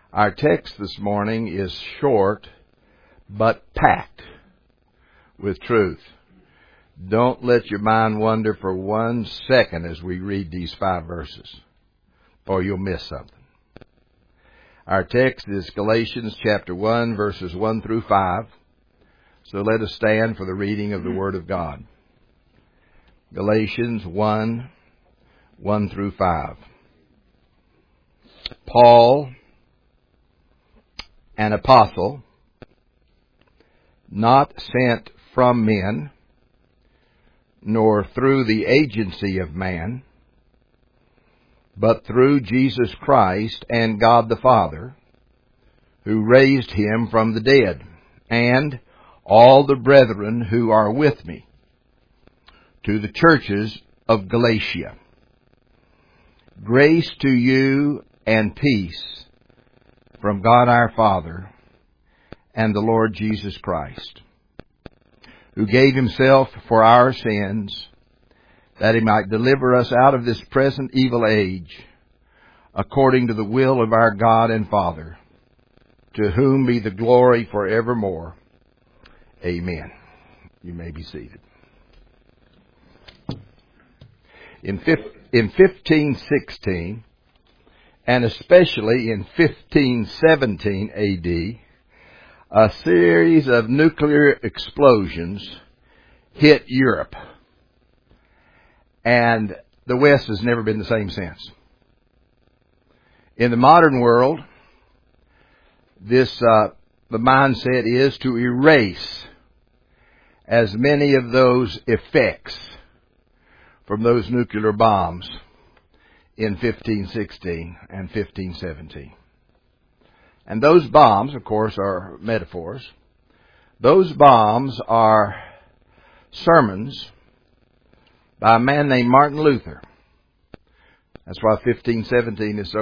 Our text this morning is short, but packed with truth. Don't let your mind wander for 1 second as we read these 5 verses, or you'll miss something. Our text is Galatians chapter 1, verses 1 through 5. So let us stand for the reading of the Word of God. Galatians 1, 1 through 5. Paul, an apostle, not sent from men, nor through the agency of man, but through Jesus Christ and God the Father, who raised him from the dead, and all the brethren who are with me, to the churches of Galatia. Grace to you and peace from God our Father and the Lord Jesus Christ, who gave himself for our sins, that he might deliver us out of this present evil age, according to the will of our God and Father, to whom be the glory forevermore. Amen. You may be seated. In 1516, and especially in 1517 A.D., a series of nuclear explosions hit Europe. And the West has never been the same since. In the modern world, the mindset is to erase as many of those effects from those nuclear bombs in 1516 and 1517. And those bombs, of course, are metaphors. Those bombs are sermons by a man named Martin Luther. That's why 2017 is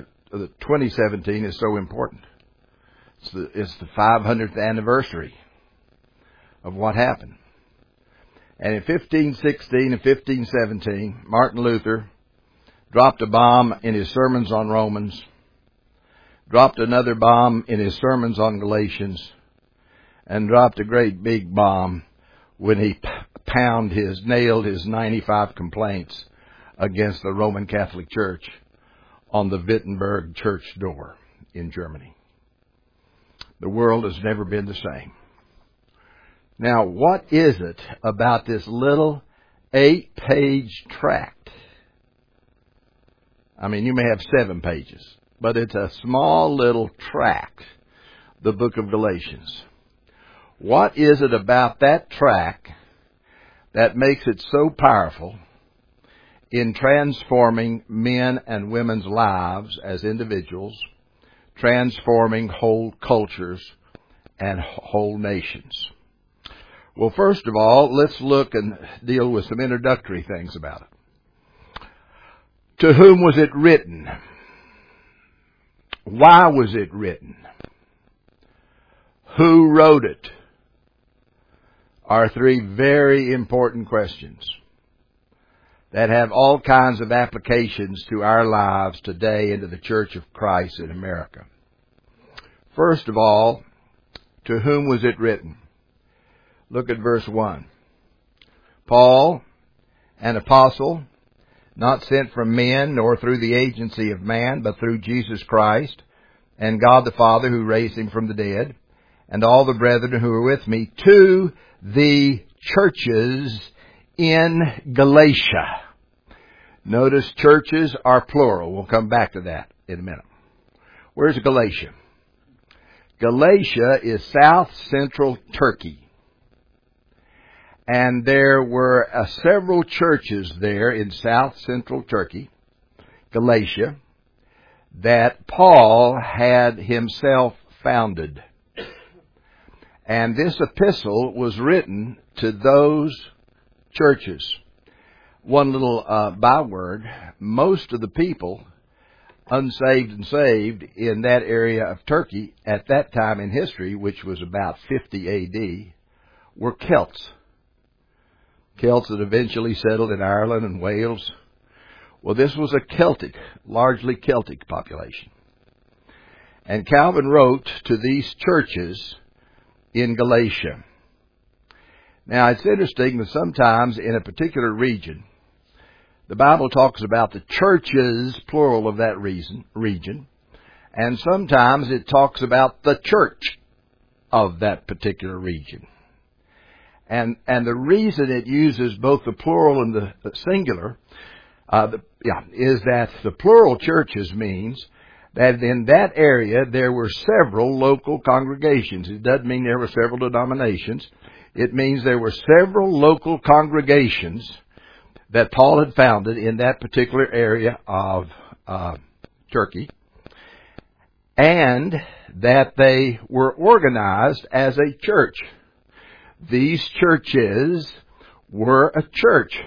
so important. It's the 500th anniversary of what happened. And in 1516 and 1517, Martin Luther dropped a bomb in his sermons on Romans, dropped another bomb in his sermons on Galatians, and dropped a great big bomb when he nailed his 95 complaints against the Roman Catholic Church on the Wittenberg church door in Germany. The world has never been the same. Now, what is it about this little 8-page tract? I mean, you may have 7 pages, but it's a small little tract, the book of Galatians. What is it about that tract that makes it so powerful in transforming men and women's lives as individuals, transforming whole cultures and whole nations? Well, first of all, let's look and deal with some introductory things about it. To whom was it written? Why was it written? Who wrote it? Are 3 very important questions that have all kinds of applications to our lives today and to the Church of Christ in America. First of all, to whom was it written? Look at verse 1. Paul, an apostle, not sent from men, nor through the agency of man, but through Jesus Christ, and God the Father, who raised him from the dead, and all the brethren who are with me, to the churches in Galatia. Notice churches are plural. We'll come back to that in a minute. Where's Galatia? Galatia is south-central Turkey. And there were several churches there in south-central Turkey, Galatia, that Paul had himself founded. And this epistle was written to those churches. One little byword, most of the people, unsaved and saved, in that area of Turkey at that time in history, which was about 50 A.D., were Celts. Celts that eventually settled in Ireland and Wales. Well, this was a largely Celtic population. And Calvin wrote to these churches in Galatia. Now, it's interesting that sometimes in a particular region, the Bible talks about the churches, plural of that region, and sometimes it talks about the church of that particular region. And the reason it uses both the plural and the singular is that the plural churches means that in that area there were several local congregations. It doesn't mean there were several denominations. It means there were several local congregations that Paul had founded in that particular area of Turkey, and that they were organized as a church. These churches were a church.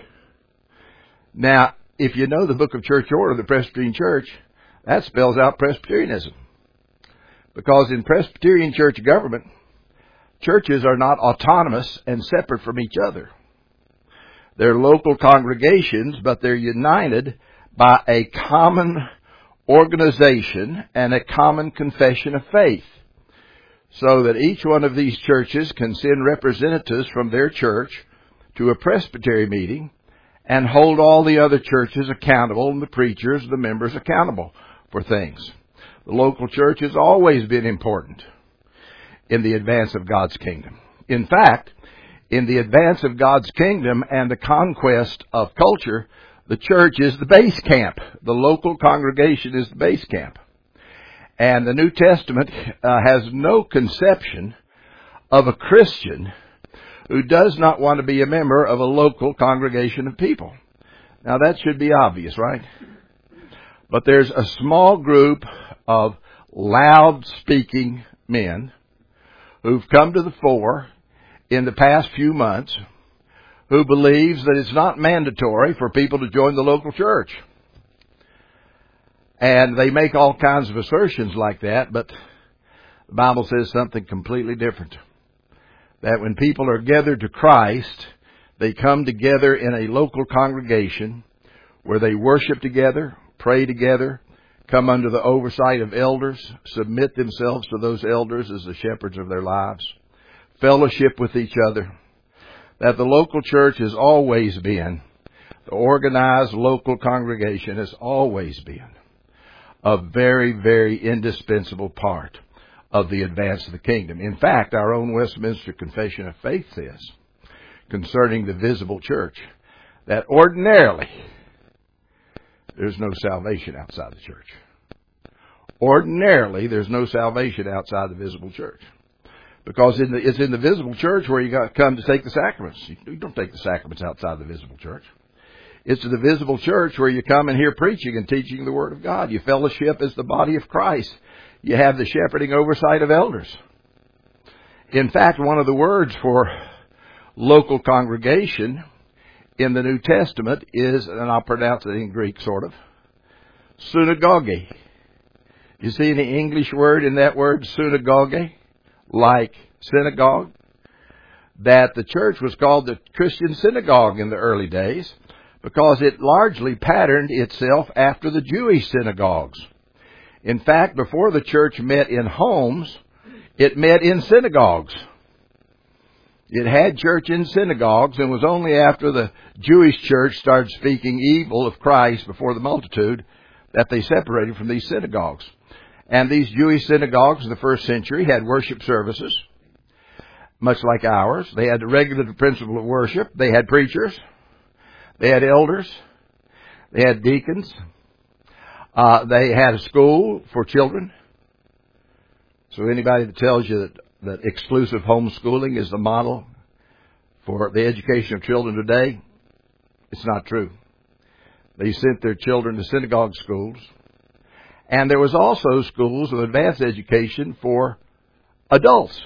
Now, if you know the book of church order, the Presbyterian Church, that spells out Presbyterianism. Because in Presbyterian church government, churches are not autonomous and separate from each other. They're local congregations, but they're united by a common organization and a common confession of faith. So that each one of these churches can send representatives from their church to a presbytery meeting and hold all the other churches accountable and the preachers, the members accountable for things. The local church has always been important in the advance of God's kingdom. In fact, in the advance of God's kingdom and the conquest of culture, the church is the base camp. The local congregation is the base camp. And the New Testament has no conception of a Christian who does not want to be a member of a local congregation of people. Now that should be obvious, right? But there's a small group of loud-speaking men who've come to the fore in the past few months who believes that it's not mandatory for people to join the local church. And they make all kinds of assertions like that, but the Bible says something completely different. That when people are gathered to Christ, they come together in a local congregation where they worship together, pray together, come under the oversight of elders, submit themselves to those elders as the shepherds of their lives, fellowship with each other. That the local church has always been, the organized local congregation has always been a very, very indispensable part of the advance of the kingdom. In fact, our own Westminster Confession of Faith says, concerning the visible church, that ordinarily there's no salvation outside the church. Ordinarily, there's no salvation outside the visible church. Because it's in the visible church where you got to come to take the sacraments. You don't take the sacraments outside the visible church. It's to the visible church where you come and hear preaching and teaching the Word of God. You fellowship as the body of Christ. You have the shepherding oversight of elders. In fact, one of the words for local congregation in the New Testament is, and I'll pronounce it in Greek sort of, synagogue. You see any English word in that word, synagogue, like synagogue? That the church was called the Christian synagogue in the early days because it largely patterned itself after the Jewish synagogues. In fact, before the church met in homes, it met in synagogues. It had church in synagogues, and it was only after the Jewish church started speaking evil of Christ before the multitude that they separated from these synagogues. And these Jewish synagogues in the first century had worship services, much like ours. They had the regular principle of worship. They had preachers. They had elders. They had deacons. They had a school for children. So anybody that tells you that exclusive homeschooling is the model for the education of children today, it's not true. They sent their children to synagogue schools. And there was also schools of advanced education for adults.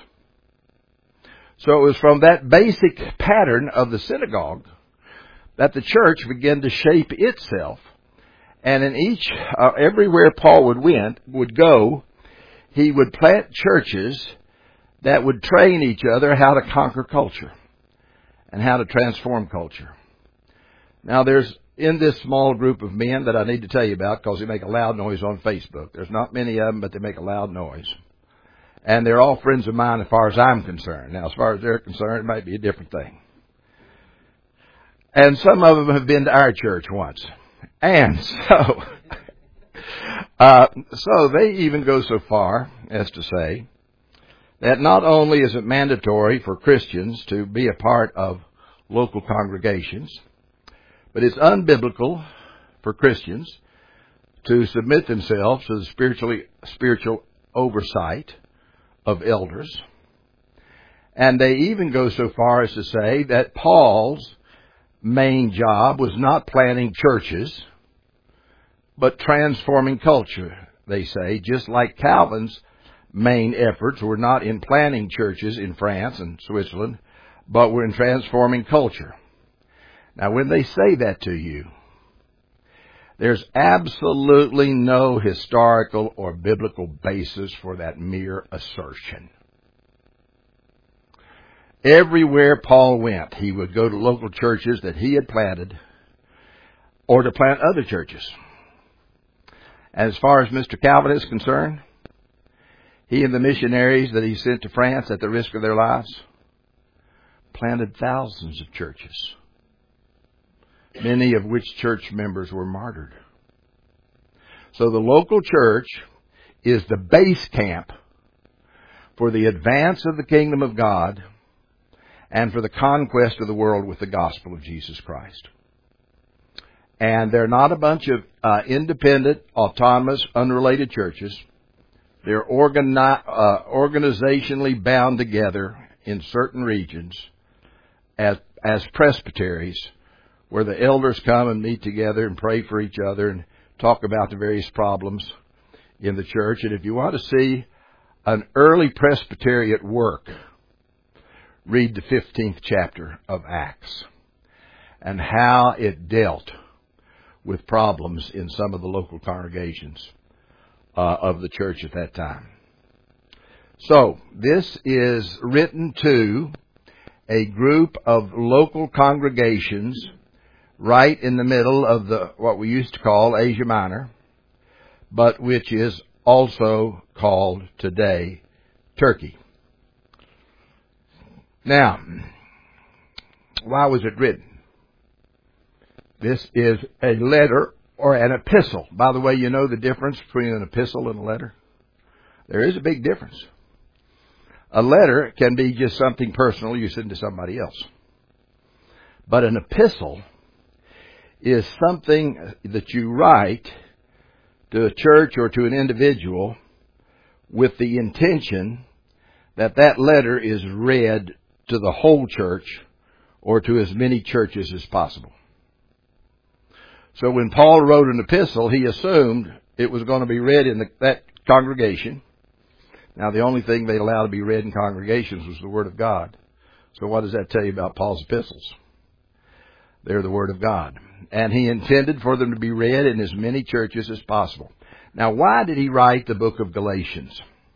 So it was from that basic pattern of the synagogue that the church began to shape itself. And in everywhere Paul would go, he would plant churches that would train each other how to conquer culture and how to transform culture. Now in this small group of men that I need to tell you about because they make a loud noise on Facebook. There's not many of them, but they make a loud noise. And they're all friends of mine as far as I'm concerned. Now, as far as they're concerned, it might be a different thing. And some of them have been to our church once. And so, so they even go so far as to say that not only is it mandatory for Christians to be a part of local congregations, but it's unbiblical for Christians to submit themselves to the spiritual oversight of elders. And they even go so far as to say that Paul's main job was not planting churches, but transforming culture, they say, just like Calvin's main efforts were not in planting churches in France and Switzerland, but were in transforming culture. Now, when they say that to you, there's absolutely no historical or biblical basis for that mere assertion. Everywhere Paul went, he would go to local churches that he had planted or to plant other churches. As far as Mr. Calvin is concerned, he and the missionaries that he sent to France at the risk of their lives planted thousands of churches, many of which church members were martyred. So the local church is the base camp for the advance of the kingdom of God and for the conquest of the world with the gospel of Jesus Christ. And they're not a bunch of independent, autonomous, unrelated churches. They're organizationally bound together in certain regions as presbyteries, where the elders come and meet together and pray for each other and talk about the various problems in the church. And if you want to see an early presbyterian work, read the 15th chapter of Acts and how it dealt with problems in some of the local congregations of the church at that time. So, this is written to a group of local congregations right in the middle of what we used to call Asia Minor, but which is also called today Turkey. Now, why was it written? This is a letter or an epistle. By the way, you know the difference between an epistle and a letter? There is a big difference. A letter can be just something personal you send to somebody else. But an epistle is something that you write to a church or to an individual with the intention that that letter is read to the whole church or to as many churches as possible. So when Paul wrote an epistle, he assumed it was going to be read in that congregation. Now, the only thing they allowed to be read in congregations was the Word of God. So what does that tell you about Paul's epistles? They're the Word of God. And he intended for them to be read in as many churches as possible. Now, why did he write the book of Galatians?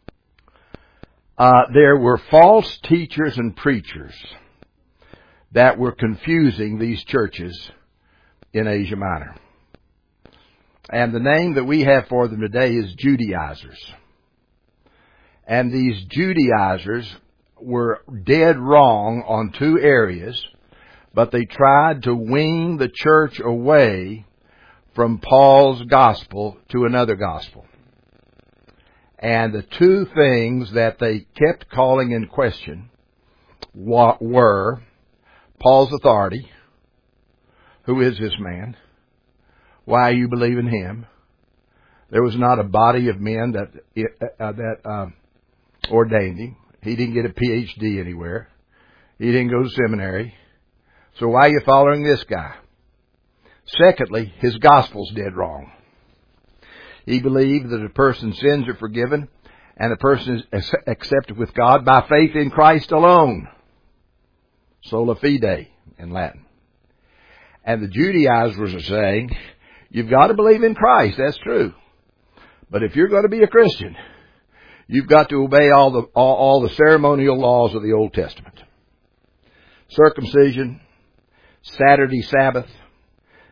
There were false teachers and preachers that were confusing these churches in Asia Minor. And the name that we have for them today is Judaizers. And these Judaizers were dead wrong on two areas, but they tried to wean the church away from Paul's gospel to another gospel. And the two things that they kept calling in question were Paul's authority. Who is this man? Why you believe in him? There was not a body of men that ordained him. He didn't get a PhD anywhere. He didn't go to seminary. So why are you following this guy? Secondly, his gospel's dead wrong. He believed that a person's sins are forgiven and a person is accepted with God by faith in Christ alone. Sola fide in Latin. And the Judaizers are saying, you've got to believe in Christ, that's true. But if you're going to be a Christian, you've got to obey all the ceremonial laws of the Old Testament. Circumcision, Saturday Sabbath,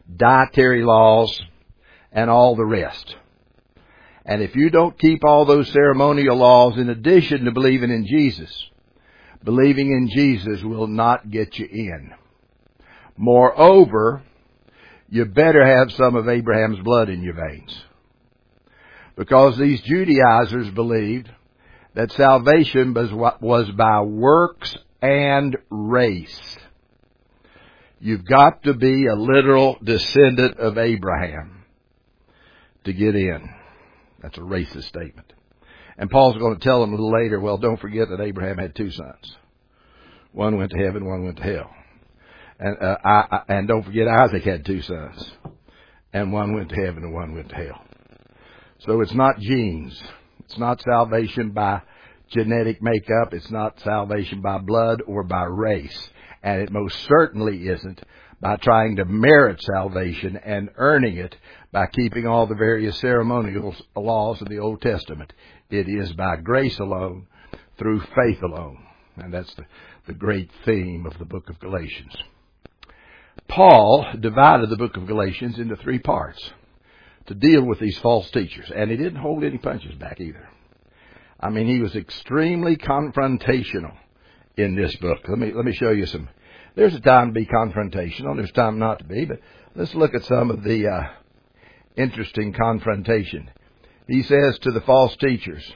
dietary laws, and all the rest. And if you don't keep all those ceremonial laws in addition to believing in Jesus, believing in Jesus will not get you in. Moreover, you better have some of Abraham's blood in your veins. Because these Judaizers believed that salvation was by works and race. You've got to be a literal descendant of Abraham to get in. That's a racist statement. And Paul's going to tell them a little later, well, don't forget that Abraham had two sons. One went to heaven, one went to hell. And don't forget Isaac had two sons. And one went to heaven and one went to hell. So it's not genes. It's not salvation by genetic makeup. It's not salvation by blood or by race. And it most certainly isn't by trying to merit salvation and earning it by keeping all the various ceremonial laws of the Old Testament. It is by grace alone, through faith alone. And that's the great theme of the book of Galatians. Paul divided the book of Galatians into three parts to deal with these false teachers. And he didn't hold any punches back either. I mean, he was extremely confrontational in this book. Let me show you some. There's a time to be confrontational. There's time not to be. But let's look at some of the interesting confrontation. He says to the false teachers.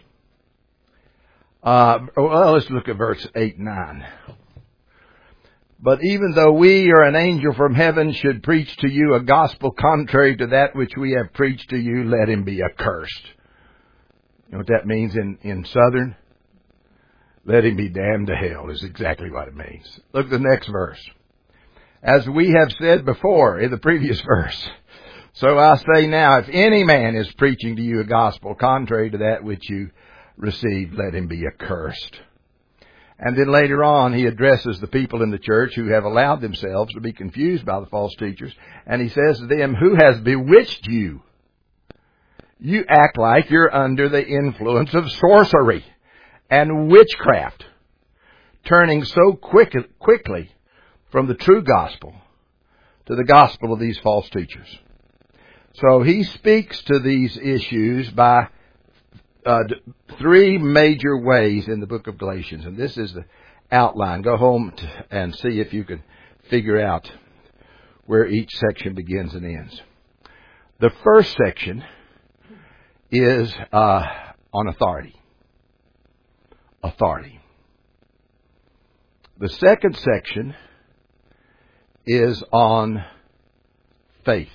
Let's look at verse 8 and 9. But even though we or an angel from heaven should preach to you a gospel contrary to that which we have preached to you, let him be accursed. You know what that means in Southern? Let him be damned to hell is exactly what it means. Look at the next verse. As we have said before in the previous verse, so I say now, if any man is preaching to you a gospel contrary to that which you received, let him be accursed. And then later on, he addresses the people in the church who have allowed themselves to be confused by the false teachers. And he says to them, who has bewitched you? You act like you're under the influence of sorcery and witchcraft, turning so quickly from the true gospel to the gospel of these false teachers. So he speaks to these issues by three major ways in the book of Galatians. And this is the outline. Go home and see if you can figure out where each section begins and ends. The first section is on authority. Authority. The second section is on faith.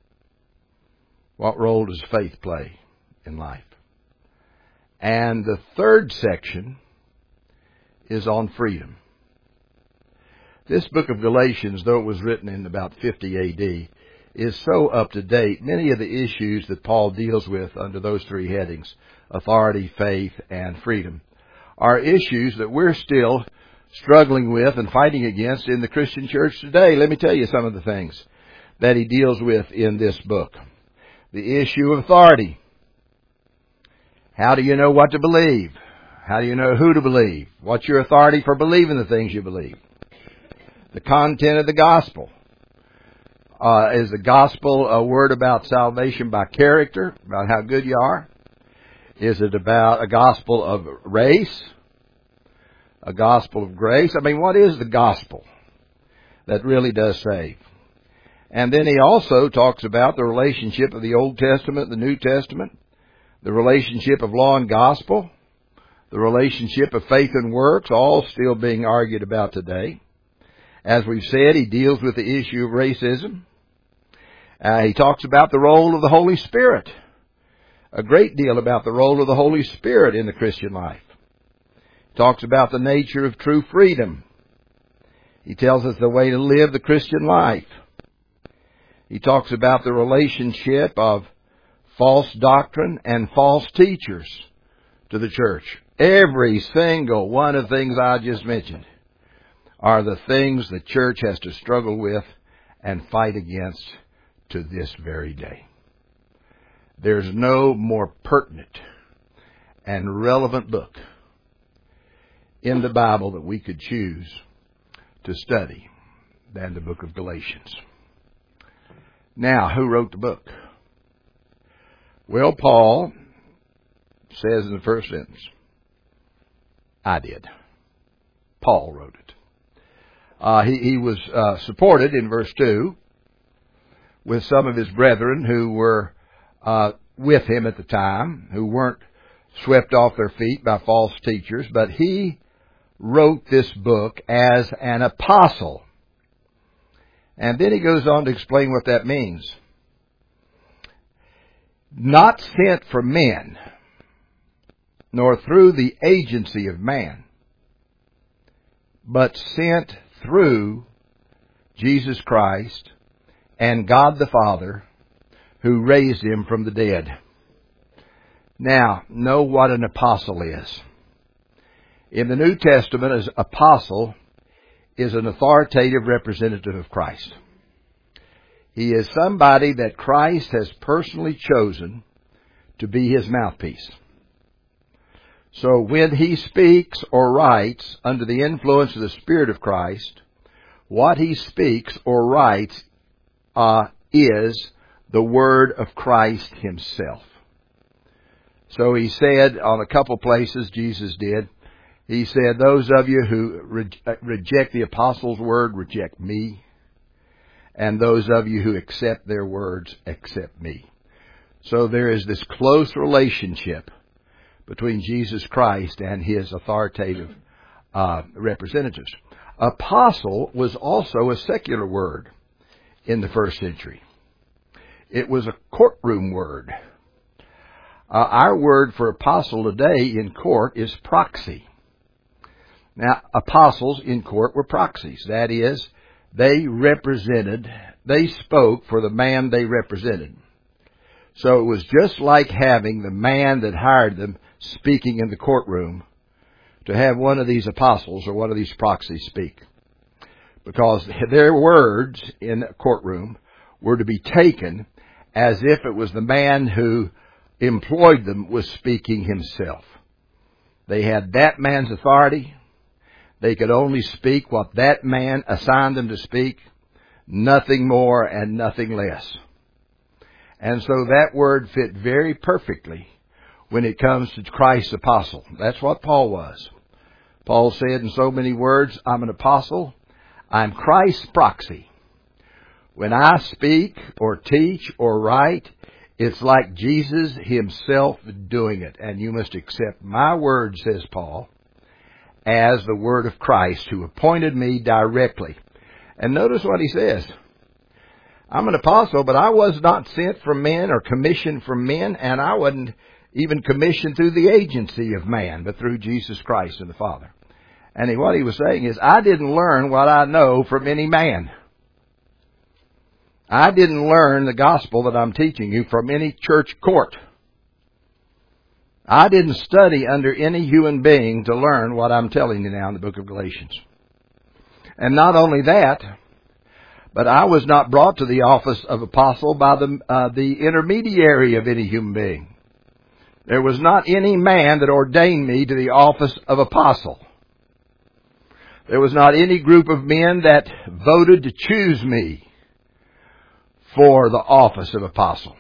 What role does faith play in life? And the third section is on freedom. This book of Galatians, though it was written in about 50 A.D., is so up to date. Many of the issues that Paul deals with under those three headings, authority, faith, and freedom, are issues that we're still struggling with and fighting against in the Christian church today. Let me tell you some of the things that he deals with in this book. The issue of authority. How do you know what to believe? How do you know who to believe? What's your authority for believing the things you believe? The content of the gospel. Is the gospel a word about salvation by character, about how good you are? Is it about a gospel of race? A gospel of grace? I mean, what is the gospel that really does save? And then he also talks about the relationship of the Old Testament, the New Testament, the relationship of law and gospel, the relationship of faith and works, all still being argued about today. As we've said, he deals with the issue of racism. He talks about the role of the Holy Spirit. A great deal about the role of the Holy Spirit in the Christian life. He talks about the nature of true freedom. He tells us the way to live the Christian life. He talks about the relationship of false doctrine and false teachers to the church. Every single one of the things I just mentioned are the things the church has to struggle with and fight against to this very day. There's no more pertinent and relevant book in the Bible that we could choose to study than the book of Galatians. Now, who wrote the book? Well, Paul says in the first sentence, I did. Paul wrote it. He was supported in verse 2 with some of his brethren who were with him at the time, who weren't swept off their feet by false teachers, but he wrote this book as an apostle. And then he goes on to explain what that means. Not sent from men, nor through the agency of man, but sent through Jesus Christ and God the Father, who raised him from the dead. Now, know what an apostle is. In the New Testament, an apostle is an authoritative representative of Christ. He is somebody that Christ has personally chosen to be his mouthpiece. So when he speaks or writes under the influence of the Spirit of Christ, what he speaks or writes is the Word of Christ himself. So he said on a couple places, Jesus did, he said, those of you who reject the apostles' word, reject me. And those of you who accept their words, accept me. So there is this close relationship between Jesus Christ and his authoritative representatives. Apostle was also a secular word in the first century. It was a courtroom word. Our word for apostle today in court is proxy. Now, apostles in court were proxies. That is, they spoke for the man they represented. So it was just like having the man that hired them speaking in the courtroom to have one of these apostles or one of these proxies speak. Because their words in a courtroom were to be taken as if it was the man who employed them was speaking himself. They had that man's authority. They could only speak what that man assigned them to speak, nothing more and nothing less. And so that word fit very perfectly when it comes to Christ's apostle. That's what Paul was. Paul said in so many words, I'm an apostle. I'm Christ's proxy. When I speak or teach or write, it's like Jesus himself doing it. And you must accept my word, says Paul, as the word of Christ, who appointed me directly. And notice what he says. I'm an apostle, but I was not sent from men or commissioned from men, and I wasn't even commissioned through the agency of man, but through Jesus Christ and the Father. And what he was saying is, I didn't learn what I know from any man. I didn't learn the gospel that I'm teaching you from any church court. I didn't study under any human being to learn what I'm telling you now in the book of Galatians. And not only that, but I was not brought to the office of apostle by the intermediary of any human being. There was not any man that ordained me to the office of apostle. There was not any group of men that voted to choose me for the office of apostle.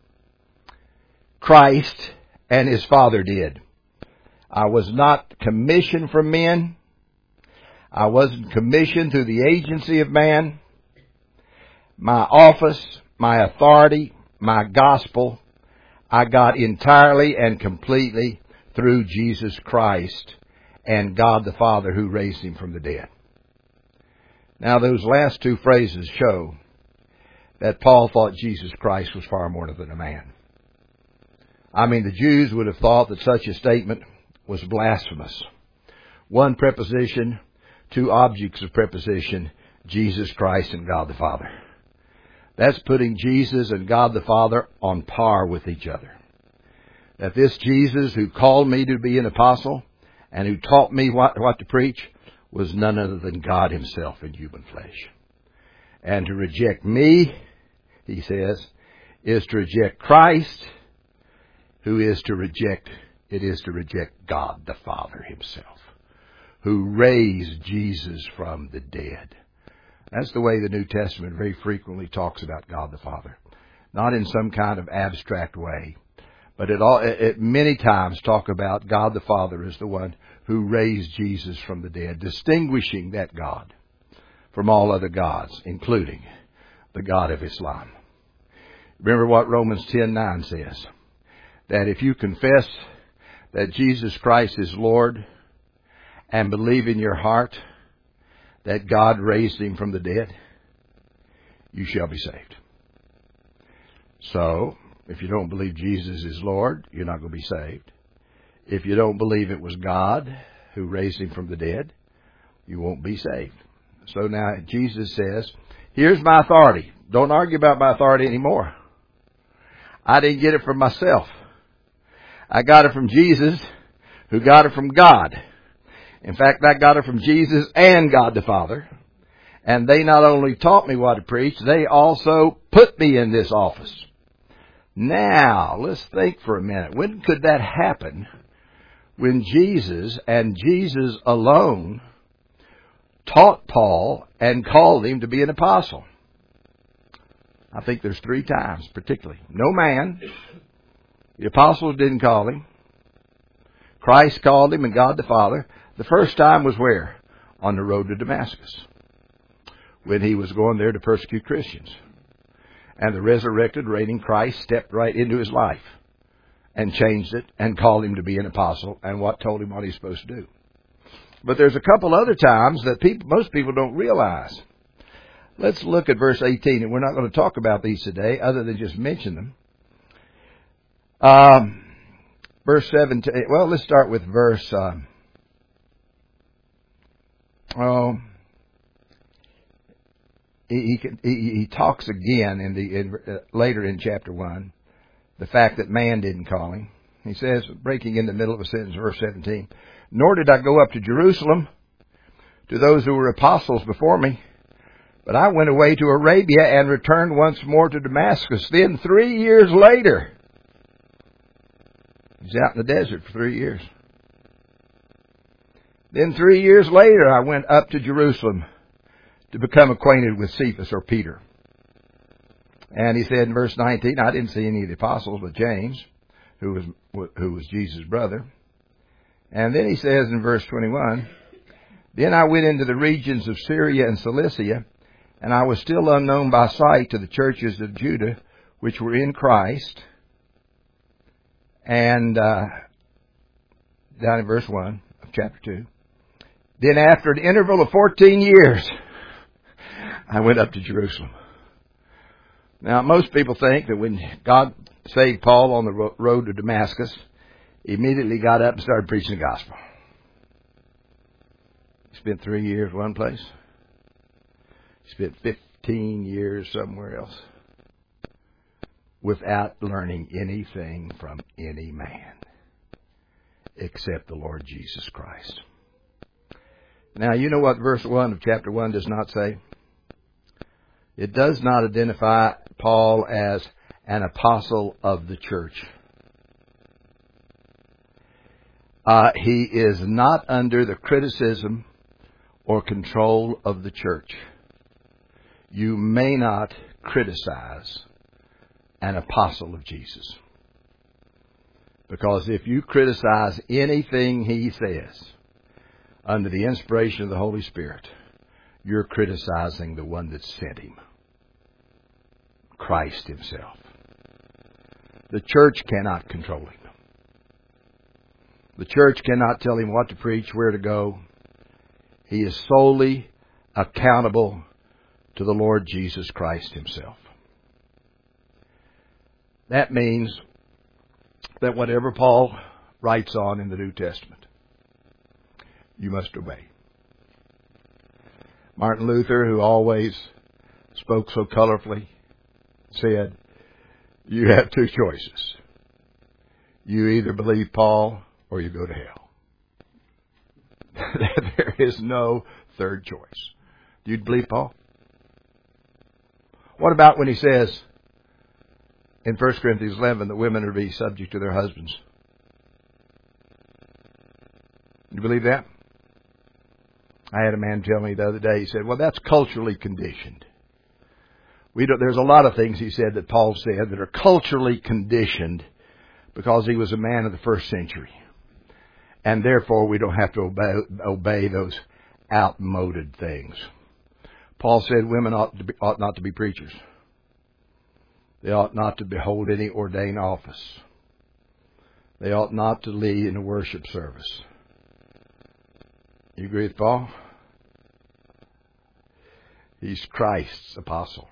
Christ and his Father did. I was not commissioned from men. I wasn't commissioned through the agency of man. My office, my authority, my gospel, I got entirely and completely through Jesus Christ and God the Father who raised him from the dead. Now those last two phrases show that Paul thought Jesus Christ was far more than a man. I mean, the Jews would have thought that such a statement was blasphemous. One preposition, two objects of preposition, Jesus Christ and God the Father. That's putting Jesus and God the Father on par with each other. That this Jesus who called me to be an apostle and who taught me what to preach was none other than God himself in human flesh. And to reject me, he says, is to reject Christ, it is to reject God the Father himself, who raised Jesus from the dead. That's the way the New Testament very frequently talks about God the Father. Not in some kind of abstract way, but it many times talk about God the Father as the one who raised Jesus from the dead, distinguishing that God from all other gods, including the God of Islam. Remember what Romans 10:9 says, that if you confess that Jesus Christ is Lord and believe in your heart that God raised him from the dead, you shall be saved. So, if you don't believe Jesus is Lord, you're not going to be saved. If you don't believe it was God who raised him from the dead, you won't be saved. So now Jesus says, here's my authority. Don't argue about my authority anymore. I didn't get it from myself. I got it from Jesus, who got it from God. In fact, I got it from Jesus and God the Father. And they not only taught me what to preach, they also put me in this office. Now, let's think for a minute. When could that happen? When Jesus and Jesus alone taught Paul and called him to be an apostle. I think there's 3 times particularly. No man. The apostles didn't call him. Christ called him and God the Father. The first time was where? On the road to Damascus, when he was going there to persecute Christians. And the resurrected, reigning Christ stepped right into his life and changed it and called him to be an apostle and told him what he's supposed to do. But there's a couple other times that most people don't realize. Let's look at verse 18, and we're not going to talk about these today other than just mention them. Verse 17, well, let's start with verse, he talks again later in chapter 1, the fact that man didn't call him. He says, breaking in the middle of a sentence, verse 17, nor did I go up to Jerusalem to those who were apostles before me, but I went away to Arabia and returned once more to Damascus. Then 3 years later, he's out in the desert for 3 years. Then 3 years later, I went up to Jerusalem to become acquainted with Cephas or Peter. And he said in verse 19, I didn't see any of the apostles but James, who was Jesus' brother. And then he says in verse 21, then I went into the regions of Syria and Cilicia, and I was still unknown by sight to the churches of Judah, which were in Christ. And down in verse 1 of chapter 2, then after an interval of 14 years, I went up to Jerusalem. Now, most people think that when God saved Paul on the road to Damascus, he immediately got up and started preaching the gospel. He spent 3 years one place. He spent 15 years somewhere else without learning anything from any man except the Lord Jesus Christ. Now, you know what verse 1 of chapter 1 does not say? It does not identify Paul as an apostle of the church. He is not under the criticism or control of the church. You may not criticize an apostle of Jesus. Because if you criticize anything he says under the inspiration of the Holy Spirit, you're criticizing the one that sent him, Christ himself. The church cannot control him. The church cannot tell him what to preach, where to go. He is solely accountable to the Lord Jesus Christ himself. That means that whatever Paul writes on in the New Testament, you must obey. Martin Luther, who always spoke so colorfully, said, you have 2 choices. You either believe Paul or you go to hell. There is no third choice. Do you believe Paul? What about when he says in 1 Corinthians 11 that women are to be subject to their husbands? You believe that? I had a man tell me the other day, he said, well, that's culturally conditioned. There's a lot of things, he said, that Paul said that are culturally conditioned because he was a man of the first century. And therefore, we don't have to obey those outmoded things. Paul said women ought not to be preachers. They ought not to hold any ordained office. They ought not to lead in a worship service. You agree with Paul? He's Christ's apostle.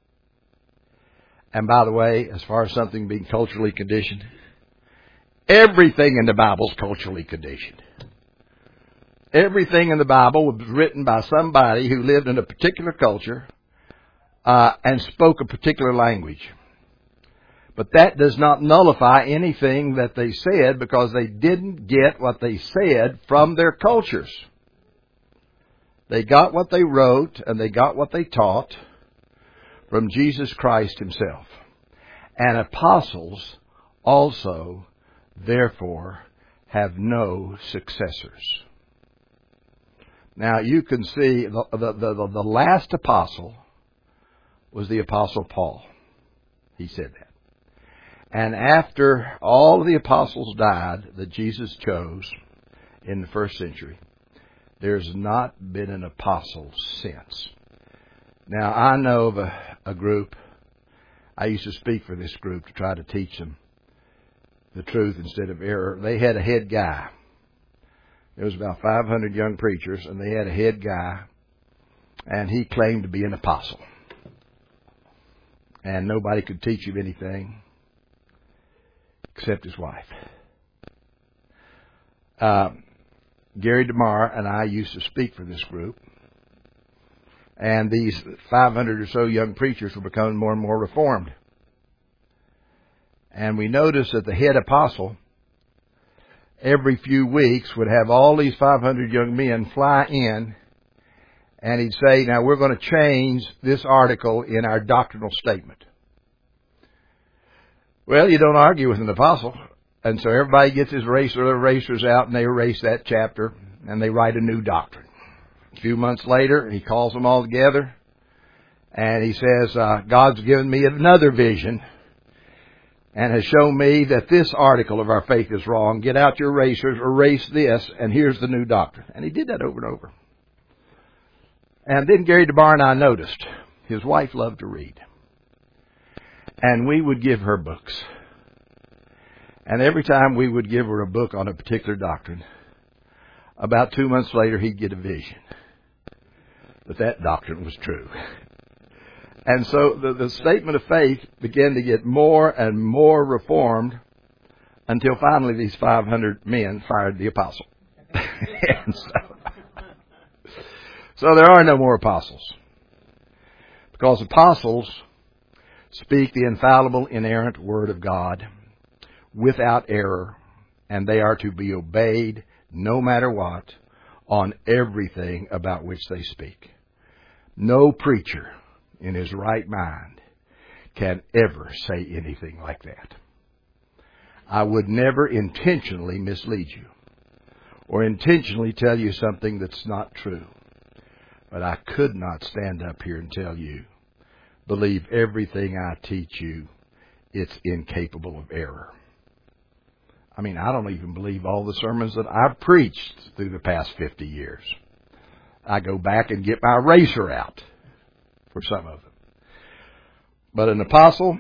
And by the way, as far as something being culturally conditioned, everything in the Bible is culturally conditioned. Everything in the Bible was written by somebody who lived in a particular culture and spoke a particular language. But that does not nullify anything that they said because they didn't get what they said from their cultures. They got what they wrote and they got what they taught from Jesus Christ Himself. And apostles also, therefore, have no successors. Now, you can see the last apostle was the Apostle Paul. He said that. And after all of the apostles died that Jesus chose in the first century, there's not been an apostle since. Now, I know of a group. I used to speak for this group to try to teach them the truth instead of error. They had a head guy. There was about 500 young preachers, and they had a head guy, and he claimed to be an apostle. And nobody could teach him anything except his wife. Gary DeMar and I used to speak for this group. And these 500 or so young preachers were becoming more and more reformed. And we noticed that the head apostle, every few weeks, would have all these 500 young men fly in, and he'd say, now we're going to change this article in our doctrinal statement. Well, you don't argue with an apostle. And so everybody gets his erasers out, and they erase that chapter, and they write a new doctrine. A few months later, he calls them all together, and he says, God's given me another vision and has shown me that this article of our faith is wrong. Get out your erasers, erase this, and here's the new doctrine. And he did that over and over. And then Gary DeMar and I noticed his wife loved to read. And we would give her books. And every time we would give her a book on a particular doctrine, about 2 months later he'd get a vision that doctrine was true. And so the statement of faith began to get more and more reformed until finally these 500 men fired the apostle. And so there are no more apostles. Because apostles speak the infallible, inerrant Word of God without error, and they are to be obeyed no matter what on everything about which they speak. No preacher in his right mind can ever say anything like that. I would never intentionally mislead you or intentionally tell you something that's not true. But I could not stand up here and tell you, believe everything I teach you, it's incapable of error. I mean, I don't even believe all the sermons that I've preached through the past 50 years. I go back and get my eraser out for some of them. But an apostle,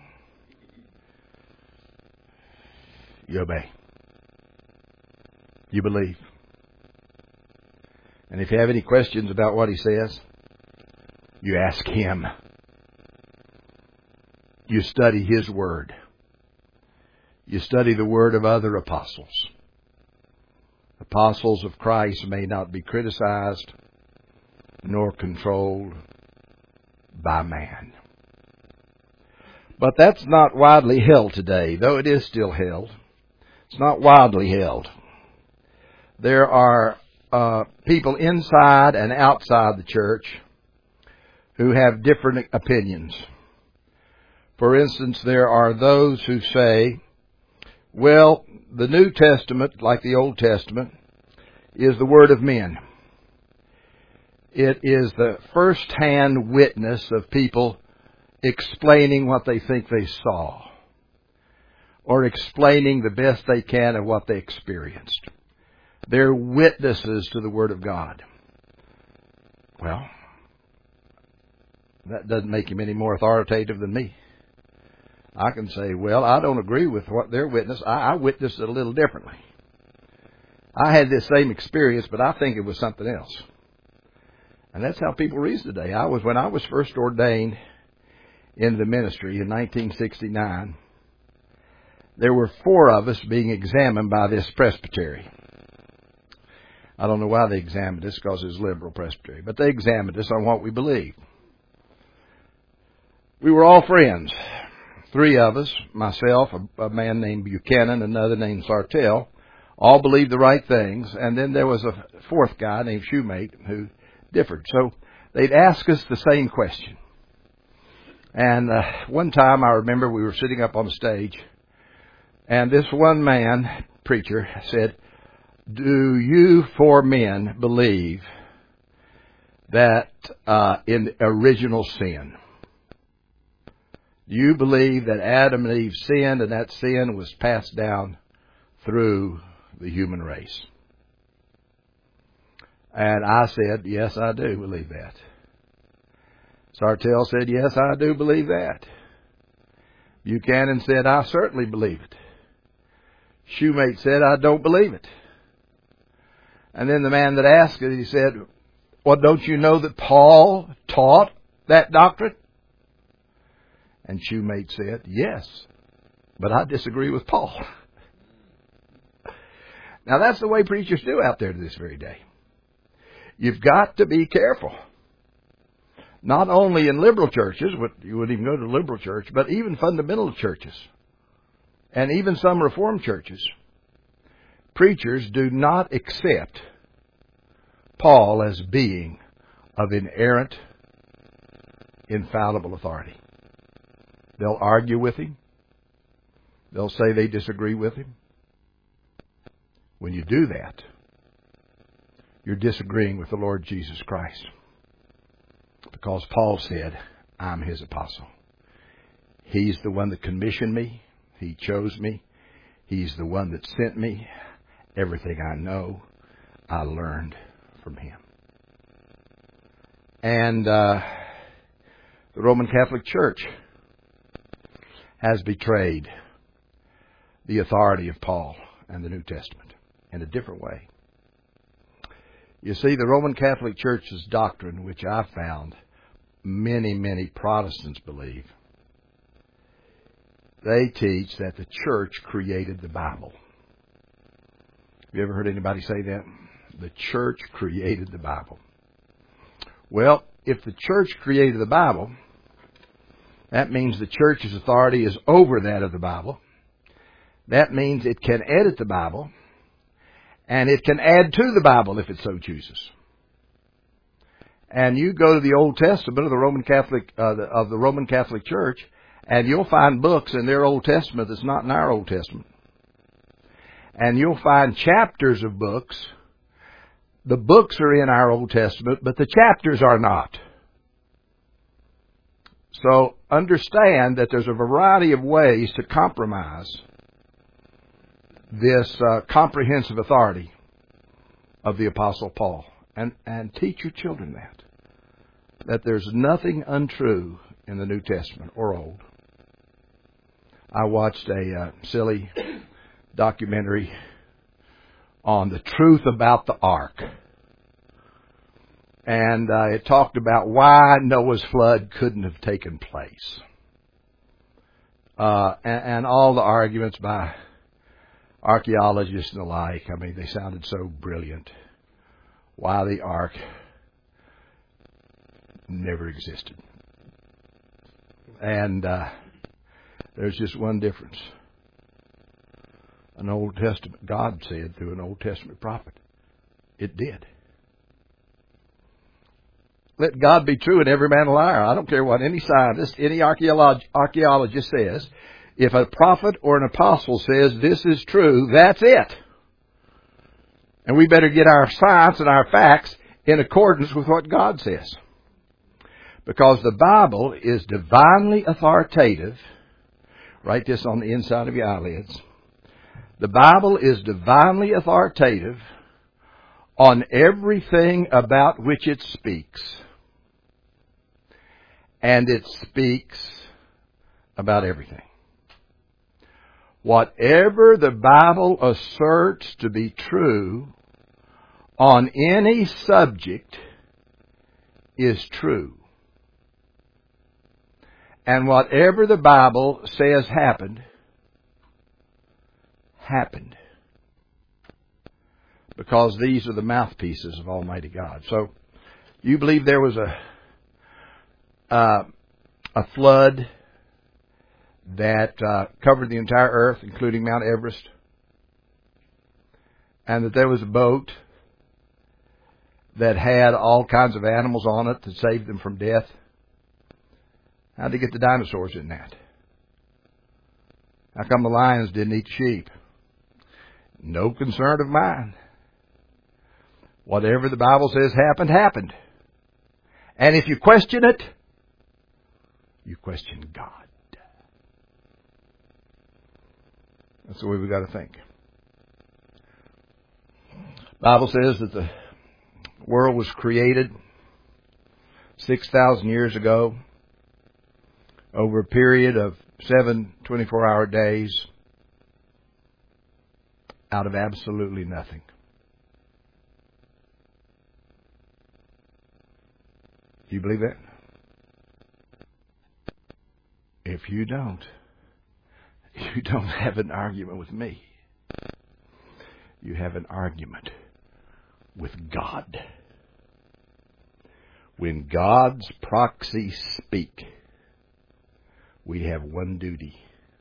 you obey. You believe. And if you have any questions about what he says, you ask him. You study his word. You study the word of other apostles. Apostles of Christ may not be criticized nor controlled by man. But that's not widely held today, though it is still held. It's not widely held. There are people inside and outside the church who have different opinions. For instance, there are those who say, well, the New Testament, like the Old Testament, is the word of men. It is the first-hand witness of people explaining what they think they saw, or explaining the best they can of what they experienced. They're witnesses to the Word of God. Well, that doesn't make him any more authoritative than me. I can say, well, I don't agree with what their witness. I witnessed it a little differently. I had this same experience, but I think it was something else. And that's how people reason today. When I was first ordained into the ministry in 1969, there were 4 of us being examined by this presbytery. I don't know why they examined us, because it was liberal presbytery, but they examined us on what we believed. We were all friends. 3 of us, myself, a man named Buchanan, another named Sartell, all believed the right things. And then there was a 4th guy named Shoemate who differed. So they'd ask us the same question. And one time I remember we were sitting up on the stage, and this one man, preacher, said, "Do you 4 men believe that in original sin? Do you believe that Adam and Eve sinned and that sin was passed down through the human race?" And I said, "Yes, I do believe that." Sartell said, "Yes, I do believe that." Buchanan said, "I certainly believe it." Shoemate said, "I don't believe it." And then the man that asked it, he said, "Well, don't you know that Paul taught that doctrine?" And Shoemate said, "Yes, but I disagree with Paul." Now, that's the way preachers do out there to this very day. You've got to be careful. Not only in liberal churches, you wouldn't even go to a liberal church, but even fundamental churches, and even some Reformed churches. Preachers do not accept Paul as being of inerrant, infallible authority. They'll argue with him. They'll say they disagree with him. When you do that, you're disagreeing with the Lord Jesus Christ. Because Paul said, "I'm his apostle." He's the one that commissioned me. He chose me. He's the one that sent me. Everything I know, I learned from him. And the Roman Catholic Church has betrayed the authority of Paul and the New Testament in a different way. You see, the Roman Catholic Church's doctrine, which I found many, many Protestants believe, they teach that the church created the Bible. Have you ever heard anybody say that? The church created the Bible. Well, if the church created the Bible, that means the church's authority is over that of the Bible. That means it can edit the Bible, and it can add to the Bible if it so chooses. And you go to the Old Testament of the Roman Catholic Church, and you'll find books in their Old Testament that's not in our Old Testament. And you'll find chapters of books. The books are in our Old Testament, but the chapters are not. So understand that there's a variety of ways to compromise this comprehensive authority of the Apostle Paul. And teach your children that there's nothing untrue in the New Testament or Old. I watched a silly documentary on the truth about the ark. And it talked about why Noah's flood couldn't have taken place. And all the arguments by archaeologists and the like, I mean, they sounded so brilliant. Why the ark never existed. And there's just one difference. An Old Testament, God said through an Old Testament prophet, it did. Let God be true and every man a liar. I don't care what any scientist, any archaeologist says. If a prophet or an apostle says this is true, that's it. And we better get our science and our facts in accordance with what God says. Because the Bible is divinely authoritative. Write this on the inside of your eyelids. The Bible is divinely authoritative on everything about which it speaks. And it speaks about everything. Whatever the Bible asserts to be true on any subject is true. And whatever the Bible says happened, happened. Because these are the mouthpieces of Almighty God. So, you believe there was a flood that covered the entire earth, including Mount Everest, and that there was a boat that had all kinds of animals on it to save them from death? How'd they get the dinosaurs in that? How come the lions didn't eat sheep? No concern of mine. Whatever the Bible says happened, happened. And if you question it, you question God. That's the way we've got to think. The Bible says that the world was created 6,000 years ago over a period of 7 24-hour days out of absolutely nothing. Do you believe that? If you don't have an argument with me. You have an argument with God. When God's proxies speak, we have one duty,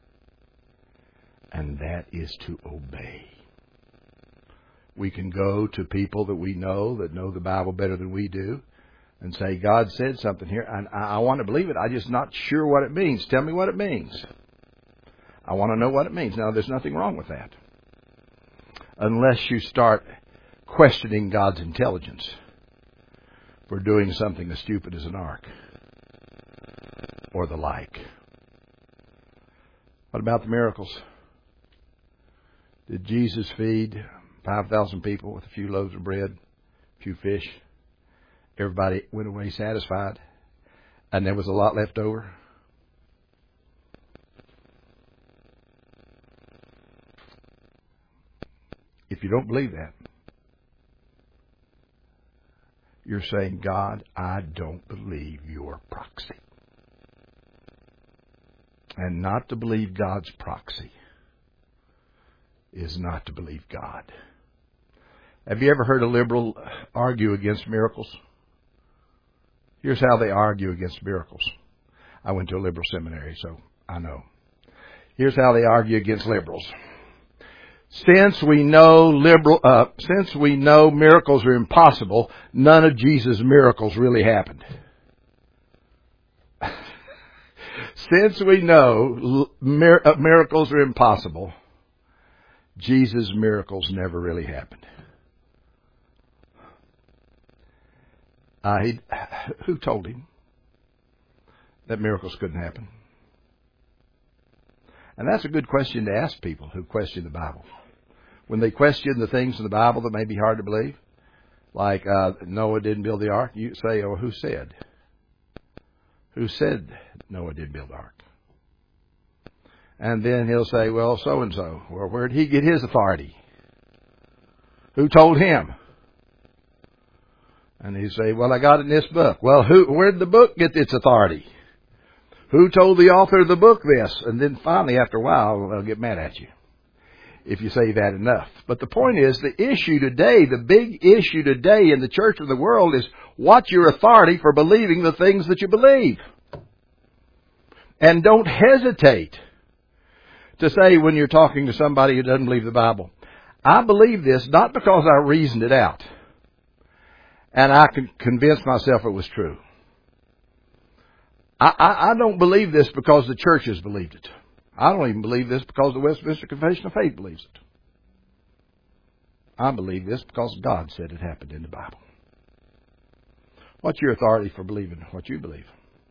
and that is to obey. We can go to people that we know that know the Bible better than we do and say, God said something here, and I want to believe it. I'm just not sure what it means. Tell me what it means. I want to know what it means. Now, there's nothing wrong with that. Unless you start questioning God's intelligence for doing something as stupid as an ark or the like. What about the miracles? Did Jesus feed 5,000 people with a few loaves of bread, a few fish? Everybody went away satisfied, and there was a lot left over? If you don't believe that, you're saying, God, I don't believe your proxy. And not to believe God's proxy is not to believe God. Have you ever heard a liberal argue against miracles? Here's how they argue against miracles. I went to a liberal seminary, so I know. Here's how they argue against liberals. Since we know miracles are impossible, none of Jesus' miracles really happened. Since we know miracles are impossible, Jesus' miracles never really happened. Who told him that miracles couldn't happen? And that's a good question to ask people who question the Bible. When they question the things in the Bible that may be hard to believe, like Noah didn't build the ark, you say, oh, who said? Who said Noah did build the ark? And then he'll say, well, so-and-so. Well, where did he get his authority? Who told him? And he'll say, well, I got it in this book. Well, where did the book get its authority? Who told the author of the book this? And then finally, after a while, they'll get mad at you if you say that enough. But the point is, the issue today, the big issue today in the church of the world is, what's your authority for believing the things that you believe? And don't hesitate to say when you're talking to somebody who doesn't believe the Bible, I believe this not because I reasoned it out and I convinced myself it was true. I don't believe this because the church has believed it. I don't even believe this because the Westminster Confession of Faith believes it. I believe this because God said it happened in the Bible. What's your authority for believing what you believe?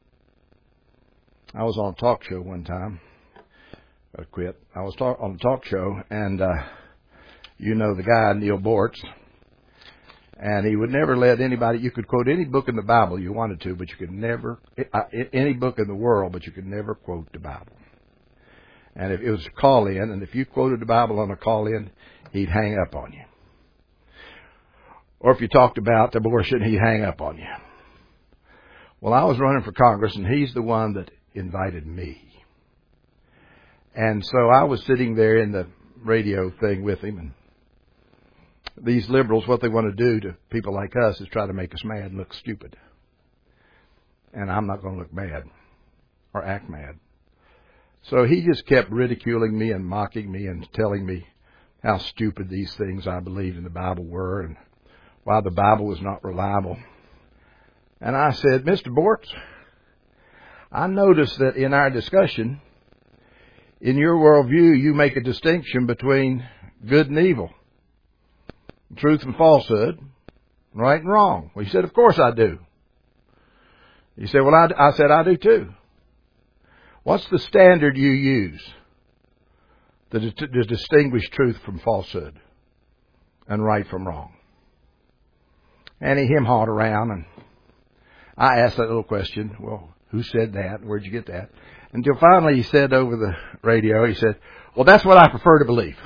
I was on a talk show one time. I quit. I was on a talk show, and you know the guy, Neil Bortz, and he would never let anybody, you could quote any book in the Bible you wanted to, but you could never, any book in the world, but you could never quote the Bible. And if it was a call-in, and if you quoted the Bible on a call-in, he'd hang up on you. Or if you talked about abortion, he'd hang up on you. Well, I was running for Congress, and he's the one that invited me. And so I was sitting there in the radio thing with him, and these liberals, what they want to do to people like us is try to make us mad and look stupid. And I'm not going to look mad or act mad. So he just kept ridiculing me and mocking me and telling me how stupid these things I believed in the Bible were and why the Bible was not reliable. And I said, Mr. Bortz, I noticed that in our discussion, in your worldview, you make a distinction between good and evil, truth and falsehood, right and wrong. Well, he said, of course I do. He said, well, I said, I do too. What's the standard you use to distinguish truth from falsehood and right from wrong? And he hem-hawed around, and I asked that little question, well, who said that? Where'd you get that? Until finally he said over the radio, he said, well, that's what I prefer to believe.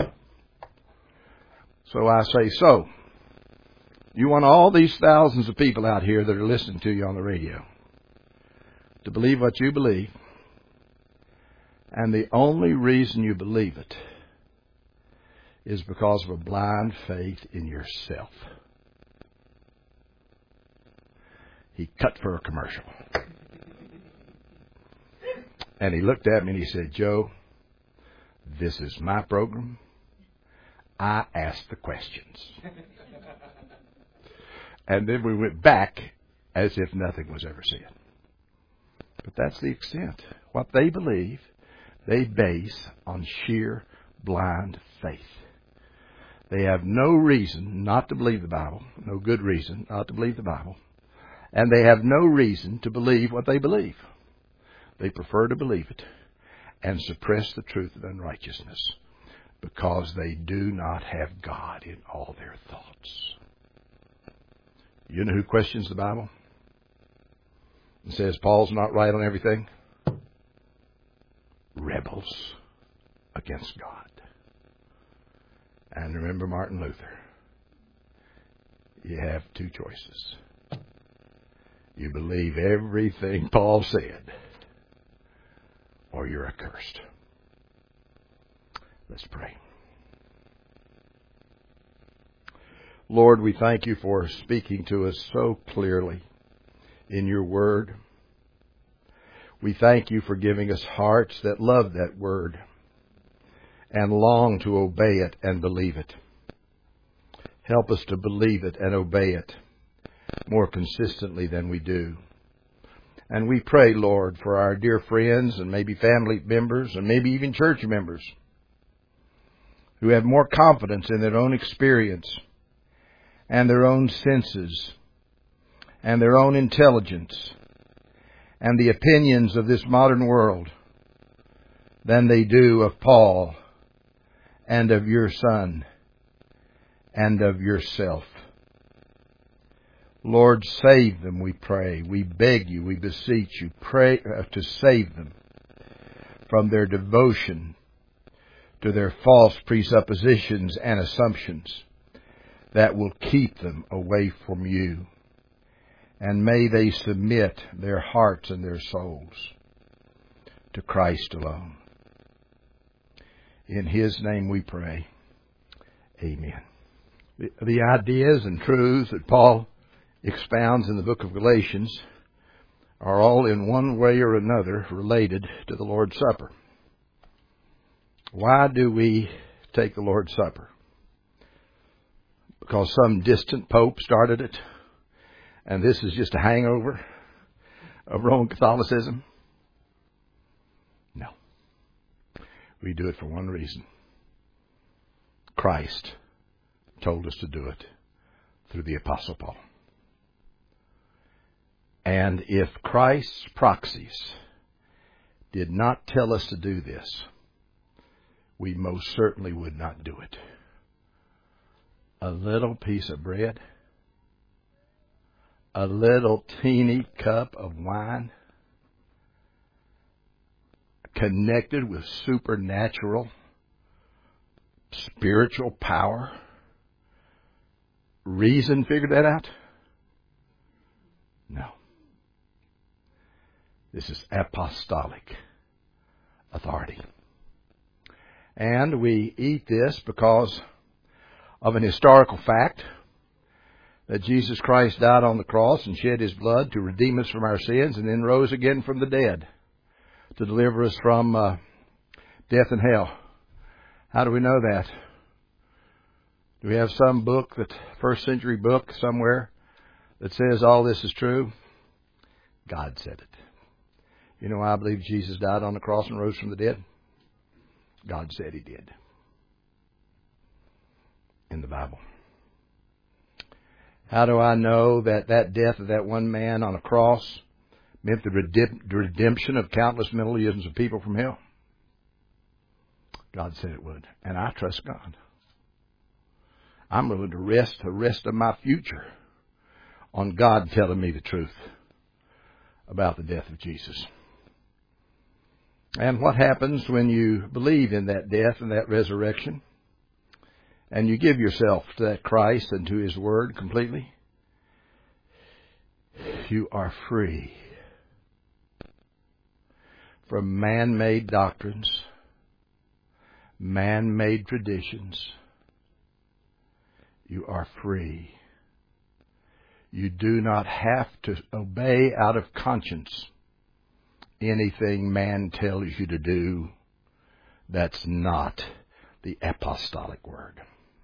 So I say, so, you want all these thousands of people out here that are listening to you on the radio to believe what you believe, and the only reason you believe it is because of a blind faith in yourself. He cut for a commercial. And he looked at me and he said, Joe, this is my program. I ask the questions. And then we went back as if nothing was ever said. But that's the extent. What they believe, they base on sheer blind faith. They have no reason not to believe the Bible, no good reason not to believe the Bible, and they have no reason to believe what they believe. They prefer to believe it and suppress the truth of unrighteousness because they do not have God in all their thoughts. You know who questions the Bible and says Paul's not right on everything? Rebels against God. And remember Martin Luther. You have two choices. You believe everything Paul said, or you're accursed. Let's pray. Lord, we thank you for speaking to us so clearly in your word. We thank you for giving us hearts that love that word and long to obey it and believe it. Help us to believe it and obey it more consistently than we do. And we pray, Lord, for our dear friends and maybe family members and maybe even church members who have more confidence in their own experience and their own senses and their own intelligence and the opinions of this modern world than they do of Paul and of your Son and of yourself. Lord, save them, we pray. We beg you, we beseech you, pray to save them from their devotion to their false presuppositions and assumptions that will keep them away from you. And may they submit their hearts and their souls to Christ alone. In His name we pray. Amen. The ideas and truths that Paul expounds in the book of Galatians are all in one way or another related to the Lord's Supper. Why do we take the Lord's Supper? Because some distant pope started it, and this is just a hangover of Roman Catholicism? No. We do it for one reason. Christ told us to do it through the Apostle Paul. And if Christ's proxies did not tell us to do this, we most certainly would not do it. A little piece of bread, a little teeny cup of wine, connected with supernatural, spiritual power. Reason figured that out? No. This is apostolic authority. And we eat this because of an historical fact that Jesus Christ died on the cross and shed His blood to redeem us from our sins and then rose again from the dead to deliver us from death and hell. How do we know that? Do we have some book, that first century book somewhere, that says all this is true? God said it. You know why I believe Jesus died on the cross and rose from the dead? God said He did. In the Bible. How do I know that that death of that one man on a cross meant the redemption of countless millions of people from hell? God said it would. And I trust God. I'm willing to rest the rest of my future on God telling me the truth about the death of Jesus. And what happens when you believe in that death and that resurrection, and you give yourself to that Christ and to His Word completely? You are free from man-made doctrines, man-made traditions. You are free. You do not have to obey out of conscience anything man tells you to do. That's not the apostolic word.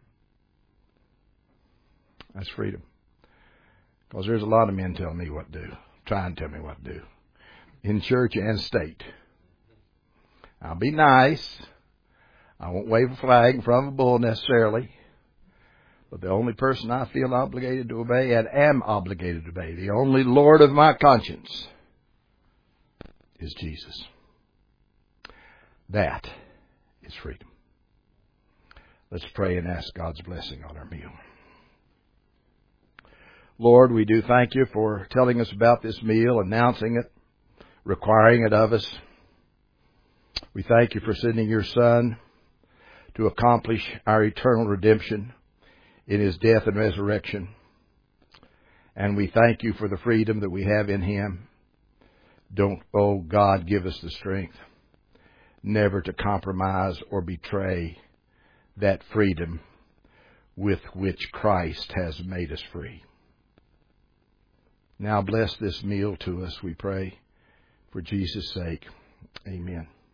That's freedom. Because there's a lot of men telling me what to do, trying to tell me what to do, in church and state. I'll be nice. I won't wave a flag in front of a bull necessarily. But the only person I feel obligated to obey and am obligated to obey, the only Lord of my conscience, is Jesus. That is freedom. Let's pray and ask God's blessing on our meal. Lord, we do thank You for telling us about this meal, announcing it, requiring it of us. We thank You for sending Your Son to accomplish our eternal redemption in His death and resurrection. And we thank You for the freedom that we have in Him. Don't, oh God, give us the strength never to compromise or betray that freedom with which Christ has made us free. Now bless this meal to us, we pray, for Jesus' sake. Amen.